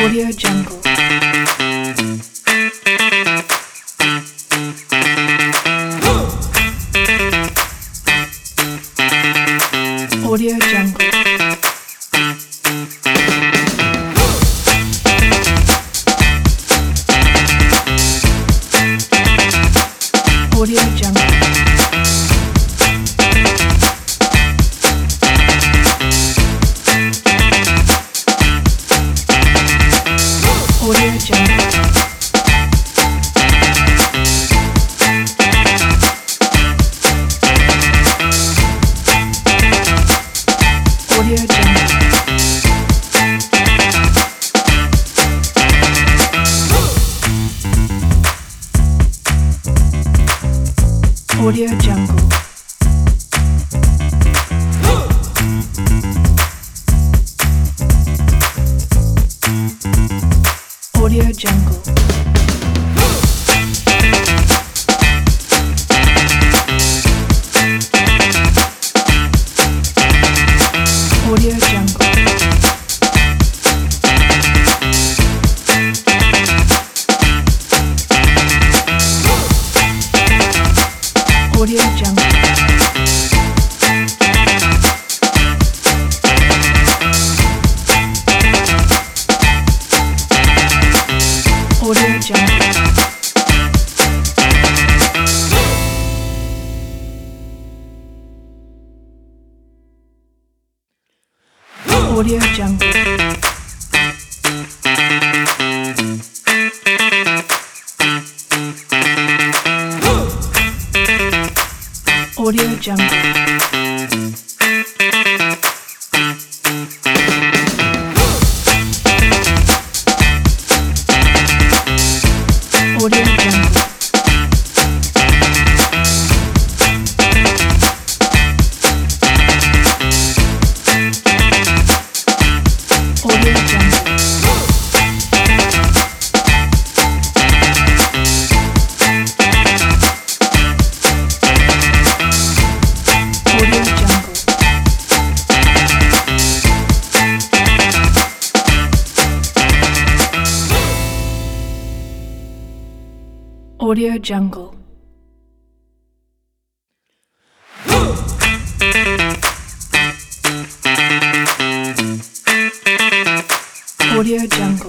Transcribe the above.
Audio Jungle. Audio Jungle. Audio Jungle. Audio Jungle. Audio Jungle. Audio Jungle. Audio Jungle. Audio Jungle. Audio Jungle. Audio Jungle. Audio Jungle. Audio Jungle. Audio Jungle. Audio Jungle. Audio Jungle. Audio Jungle. Audio Jungle.